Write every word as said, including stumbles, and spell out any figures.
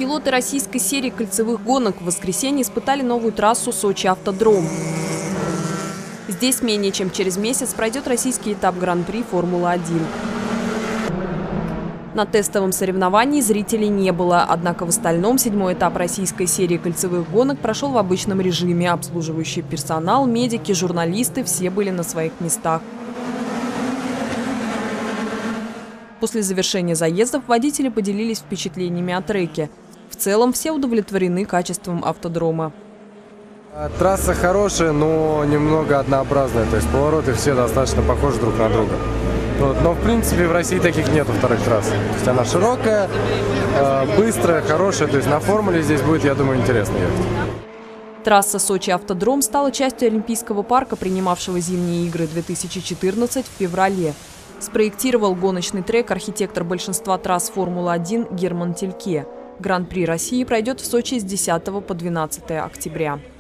Пилоты российской серии кольцевых гонок в воскресенье испытали новую трассу Сочи-Автодром. Здесь менее чем через месяц пройдет российский этап Гран-при Формулы один. На тестовом соревновании зрителей не было, однако в остальном седьмой этап российской серии кольцевых гонок прошел в обычном режиме. Обслуживающий персонал, медики, журналисты – все были на своих местах. После завершения заездов водители поделились впечатлениями о треке. В целом все удовлетворены качеством автодрома. Трасса хорошая, но немного однообразная, то есть повороты все достаточно похожи друг на друга. Вот. Но в принципе в России таких нету вторых трасс. То есть она широкая, быстрая, хорошая, то есть на формуле здесь будет, я думаю, интересно ехать. Трасса Сочи-Автодром стала частью Олимпийского парка, принимавшего зимние игры две тысячи четырнадцать в феврале. Спроектировал гоночный трек архитектор большинства трасс Формулы один Герман Тильке. Гран-при России пройдет в Сочи с десятого по двенадцатое октября.